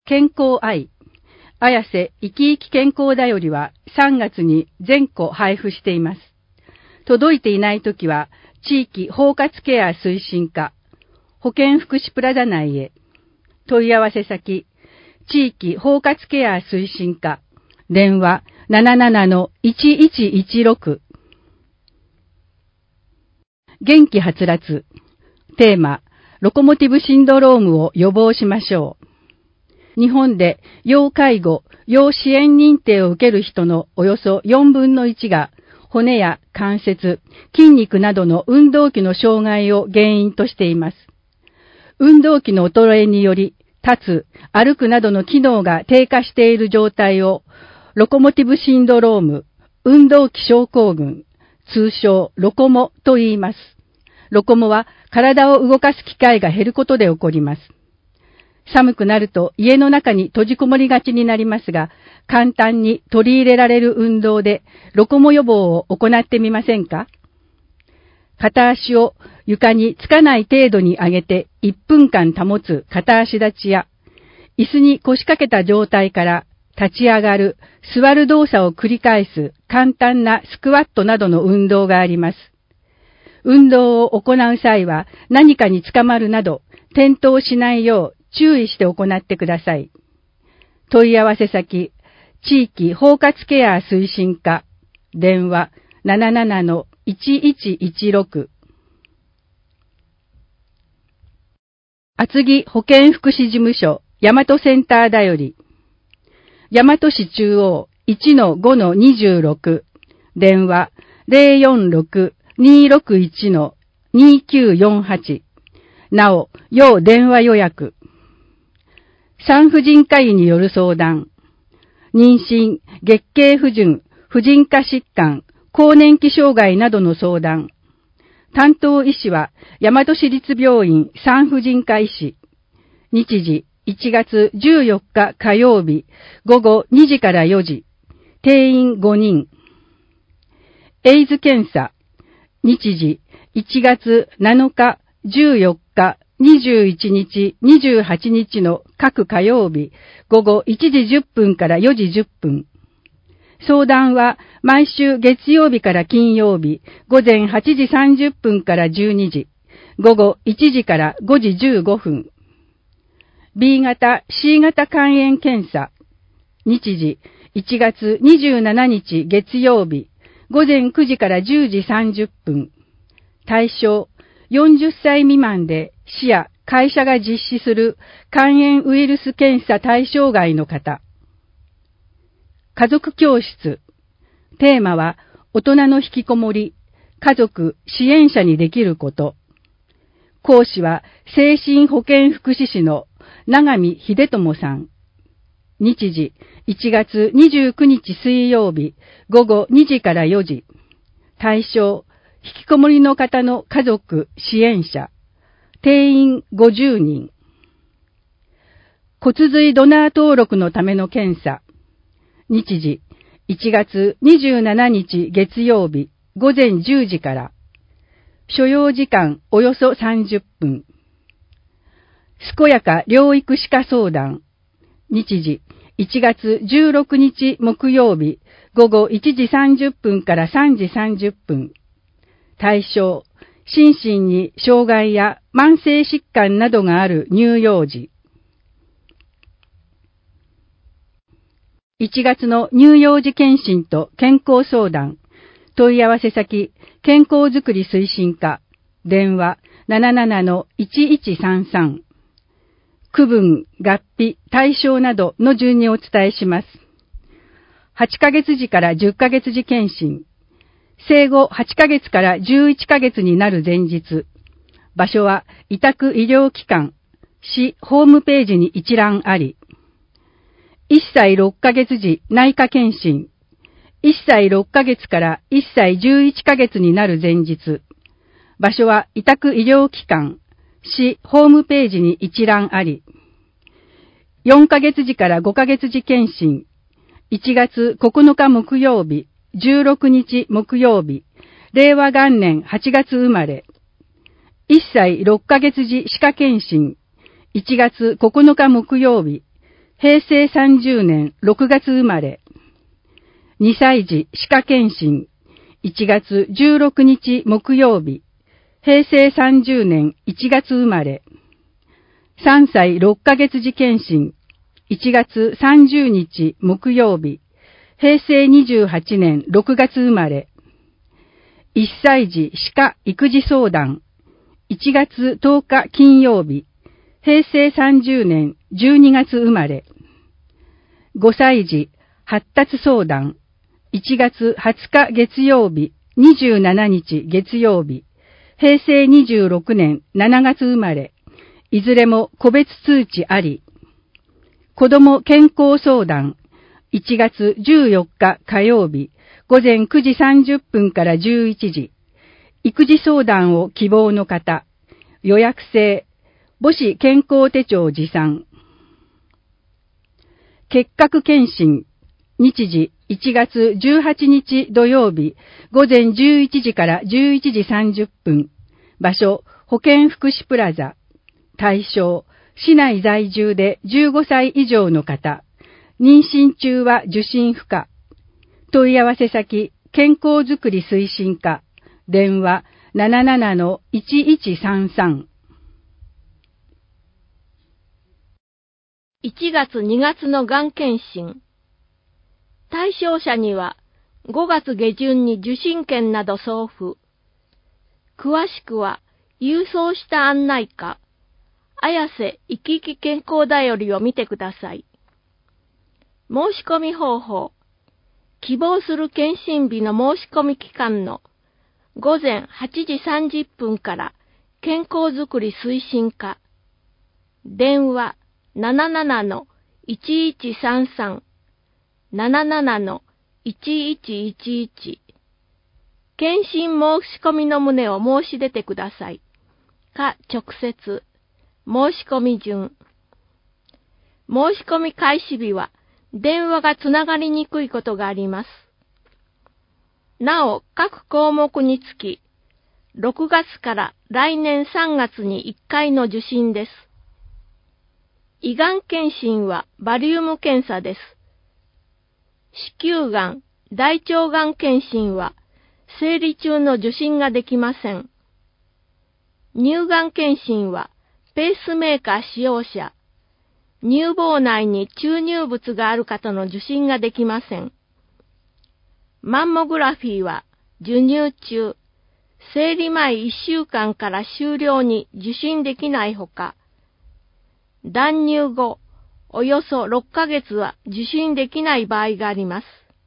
健康愛、綾瀬生き生き健康だよりは3月に全個配布しています。届いていないときは、地域包括ケア推進課、保健福祉プラザ内へ、問い合わせ先、地域包括ケア推進課、電話 77-1116。元気はつらつ。テーマ、ロコモティブシンドロームを予防しましょう。日本で要介護、要支援認定を受ける人のおよそ4分の1が骨や関節、筋肉などの運動器の障害を原因としています。運動器の衰えにより、立つ、歩くなどの機能が低下している状態をロコモティブシンドローム、運動器症候群、通称ロコモと言います。ロコモは体を動かす機会が減ることで起こります。寒くなると家の中に閉じこもりがちになりますが、簡単に取り入れられる運動でロコモ予防を行ってみませんか？片足を床につかない程度に上げて1分間保つ片足立ちや、椅子に腰掛けた状態から立ち上がる、座る動作を繰り返す簡単なスクワットなどの運動があります。運動を行う際は何かにつかまるなど転倒しないよう注意して行ってください。問い合わせ先、地域包括ケア推進課、電話 77-1116。厚木保健福祉事務所、大和センターだより、大和市中央 1-5-26、電話 046-261-2948。なお、要電話予約。産婦人科医による相談。妊娠、月経不順、婦人科疾患、更年期障害などの相談。担当医師は、大和市立病院産婦人科医師。日時、1月14日火曜日、午後2時から4時。定員5人。エイズ検査。日時、1月7日、14日、21日、28日の各火曜日、午後1時10分から4時10分。相談は毎週月曜日から金曜日、午前8時30分から12時、午後1時から5時15分。B 型、C 型肝炎検査。日時、1月27日月曜日、午前9時から10時30分。対象、40歳未満で市や会社が実施する肝炎ウイルス検査対象外の方。家族教室。テーマは、大人の引きこもり、家族、支援者にできること。講師は、精神保健福祉士の永見秀友さん。日時、1月29日水曜日、午後2時から4時。対象、引きこもりの方の家族、支援者。定員50人。骨髄ドナー登録のための検査。日時、1月27日月曜日、午前10時から。所要時間およそ30分。健やか療育歯科相談。日時、1月16日木曜日、午後1時30分から3時30分。対象、心身に障害や慢性疾患などがある乳幼児。1月の乳幼児検診と健康相談。問い合わせ先、健康づくり推進課。電話 77-1133。区分、合併、対象などの順にお伝えします。8ヶ月時から10ヶ月時検診。生後8ヶ月から11ヶ月になる前日。場所は委託医療機関。市ホームページに一覧あり。1歳6ヶ月時内科検診。1歳6ヶ月から1歳11ヶ月になる前日。場所は委託医療機関。市ホームページに一覧あり。4ヶ月時から5ヶ月時検診。1月9日木曜日、16日木曜日、令和元年8月生まれ。1歳6ヶ月時歯科検診。1月9日木曜日、 平成30年6月生まれ。2歳児歯科検診、1月16日木曜日。平成30年1月生まれ。3歳6ヶ月児検診、1月30日木曜日。平成28年6月生まれ。1歳児歯科育児相談、1月10日金曜日。平成30年12月生まれ。5歳児発達相談、1月20日月曜日、27日月曜日。平成26年7月生まれ。いずれも個別通知あり。子ども健康相談、1月14日火曜日、午前9時30分から11時。育児相談を希望の方、予約制、母子健康手帳持参。結核検診、日時1月18日土曜日、午前11時から11時30分。場所、保健福祉プラザ。対象、市内在住で15歳以上の方。妊娠中は受診不可。問い合わせ先、健康づくり推進課。電話 77-1133。 1月2月のがん検診。対象者には5月下旬に受診券など送付。詳しくは郵送した案内か、綾瀬いきいき健康だよりを見てください。申し込み方法。希望する検診日の申し込み期間の午前8時30分から健康づくり推進課。電話 77-1133 77-1111。検診申し込みの旨を申し出てください。か直接。申し込み順。申し込み開始日は電話がつながりにくいことがあります。なお、各項目につき、6月から来年3月に1回の受診です。胃がん検診はバリウム検査です。子宮がん、大腸がん検診は生理中の受診ができません。乳がん検診はペースメーカー使用者、乳房内に注入物がある方の受診ができません。マンモグラフィーは授乳中、生理前1週間から終了に受診できないほか、断乳後およそ6ヶ月は受診できない場合があります。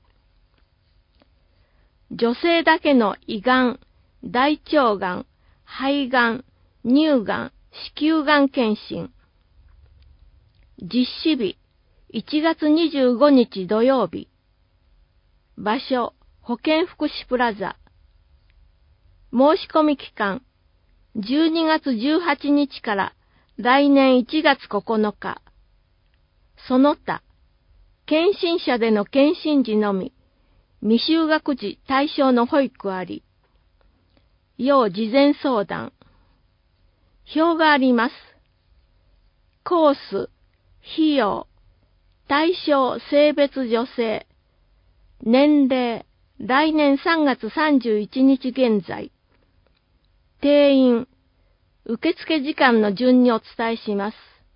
女性だけの胃がん、大腸がん、肺がん、乳がん、子宮がん検診。実施日、1月25日土曜日。場所、保健福祉プラザ。申し込み期間、12月18日から来年1月9日。その他、検診者での検診時のみ、未就学児対象の保育あり。要事前相談。表があります。コース、費用、対象性別女性、年齢、来年3月31日現在、定員、受付時間の順にお伝えします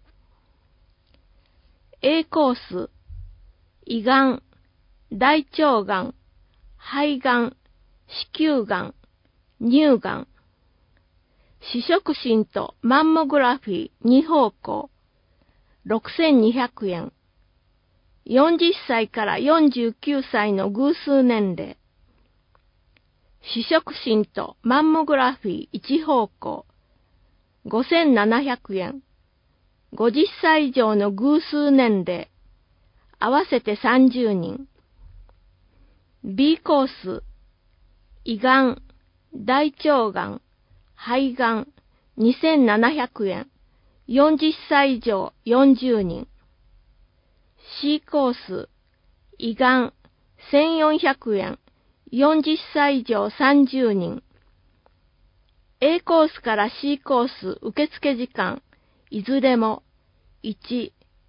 。A コース、胃がん、大腸がん、肺がん、子宮がん、乳がん、視触診とマンモグラフィー2方向、6200円。40歳から49歳の偶数年齢。視触診とマンモグラフィー1方向、5700円。50歳以上の偶数年齢。合わせて30人。B コース、胃がん、大腸がん、肺がん、2700円。40歳以上40人。C コース、胃がん、1400円。40歳以上30人。A コースから C コース受付時間、いずれも1、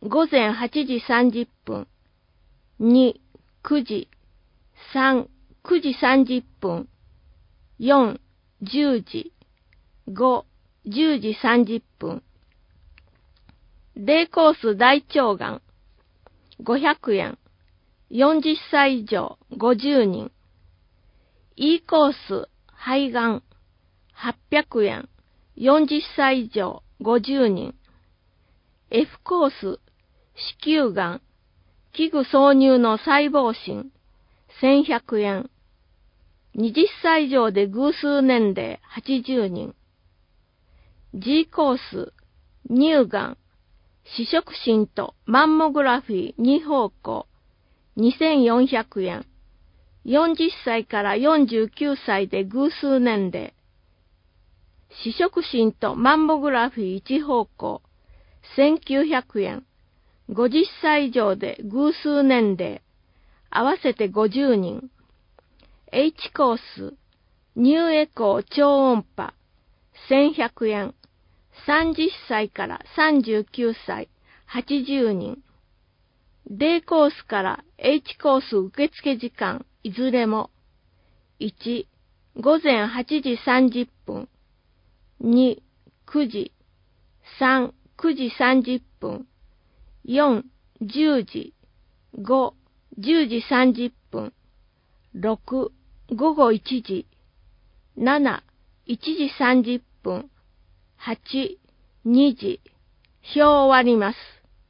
午前8時30分。2、9時。3、9時30分。4、10時。5、10時30分。デイコース大腸がん。500円。40歳以上50人。E コース肺がん。800円。40歳以上50人。F コース子宮がん。器具挿入の細胞診。1100円。20歳以上で偶数年齢80人。G コース乳がん。視触診とマンモグラフィー2方向。2400円。40歳から49歳で偶数年齢。視触診とマンモグラフィー1方向。1900円。50歳以上で偶数年齢。合わせて50人。H コース乳エコー超音波。1100円。30歳から39歳、80人。D コースから H コース受付時間、いずれも。1、午前8時30分。2、9時。3、9時30分。4、10時。5、10時30分。6、午後1時。7、1時30分。8、2時。表終わります。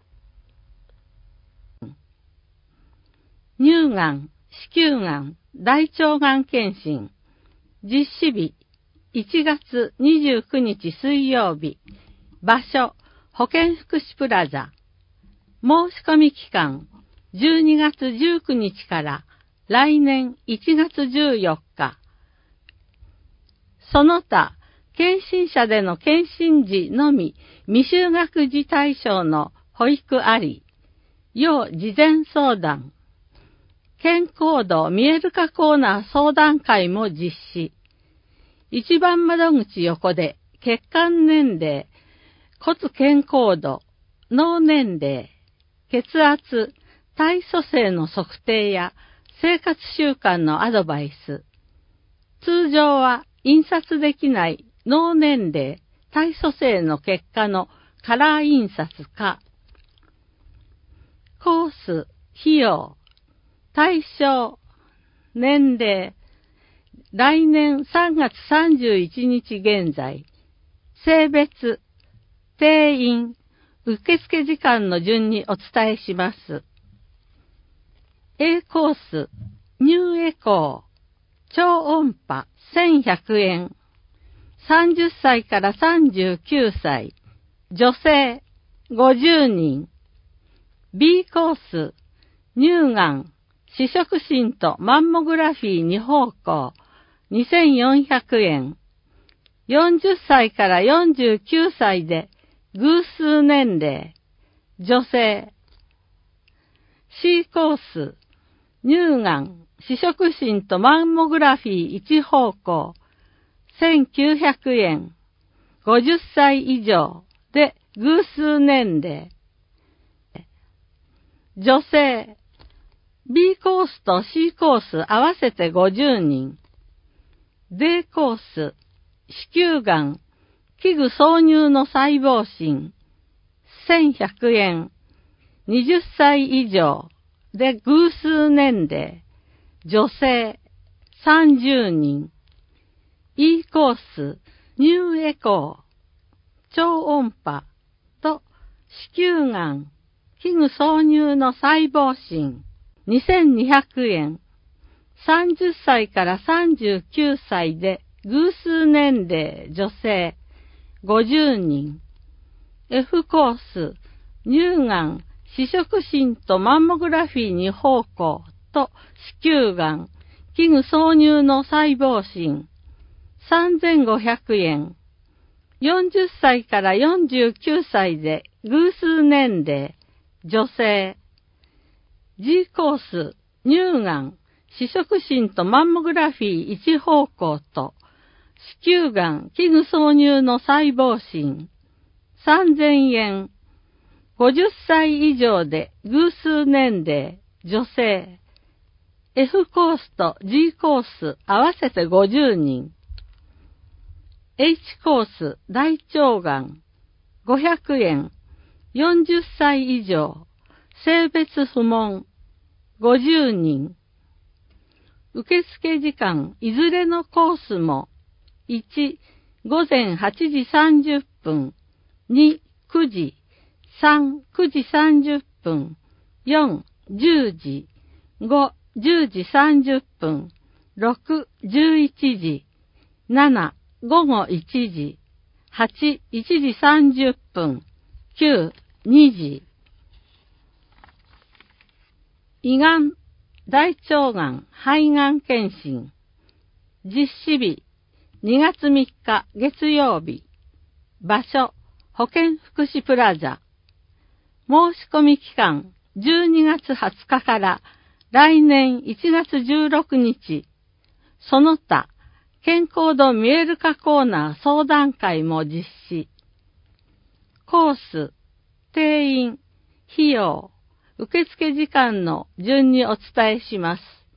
乳がん、子宮がん、大腸がん検診。実施日、1月29日水曜日。場所、保健福祉プラザ。申し込み期間、12月19日から来年1月14日。その他、検診者での検診時のみ未就学児対象の保育あり。要事前相談。健康度見える化コーナー相談会も実施。一番窓口横で血管年齢、骨健康度、脳年齢、血圧、体組成の測定や生活習慣のアドバイス。通常は印刷できない脳年齢、体組成の結果のカラー印刷か。コース、費用、対象、年齢、来年3月31日現在、性別、定員、受付時間の順にお伝えします。A コース、乳エコー、超音波1100円。30歳から39歳、女性50人。B コース、乳がん、視触診とマンモグラフィー2方向、2400円。40歳から49歳で偶数年齢、女性。C コース、乳がん、視触診とマンモグラフィー1方向、1900円。50歳以上で偶数年齢。女性。B コースと C コース合わせて50人。D コース。子宮がん。器具挿入の細胞診。1100円。20歳以上で偶数年齢。女性。30人。E コース、乳エコー、超音波と子宮がん、器具挿入の細胞診、2200円。30歳から39歳で偶数年齢女性、50人。F コース、乳がん、視触診とマンモグラフィー2方向と子宮がん、器具挿入の細胞診、3500円。40歳から49歳で偶数年齢、女性。G コース、乳がん、視触診とマンモグラフィー1方向と、子宮がん、器具挿入の細胞診、3000円。 50歳以上で偶数年齢、女性。F コースと G コース合わせて50人。H コース大腸がん500円。40歳以上。性別不問50人。受付時間いずれのコースも1、午前8時30分。2、9時。3、9時30分。4、10時。5、10時30分。6、11時。7、午後1時。8、1時30分。9、2時。胃がん、大腸がん、肺がん検診。実施日、2月3日月曜日。場所、保健福祉プラザ。申し込み期間、12月20日から来年1月16日。その他、健康度見える化コーナー相談会も実施。コース、定員、費用、受付時間の順にお伝えします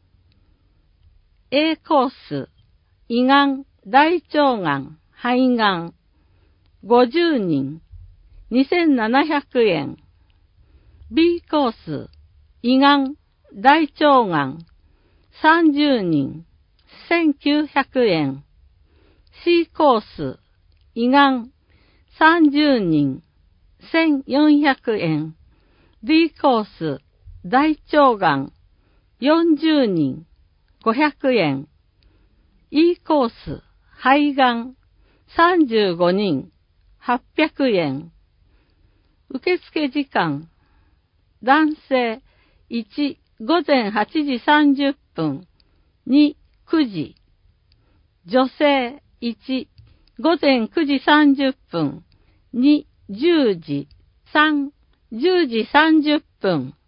。A コース、胃がん、大腸がん、肺がん、50人、2700円。B コース、胃がん、大腸がん、30人、1900円。C コース、胃がん、30人、1400円。D コース、大腸がん、40人、500円。E コース、肺がん、35人、800円。受付時間、男性、1、午前8時30分、2、9時。女性、1、午前9時30分、2、10時、3、10時30分。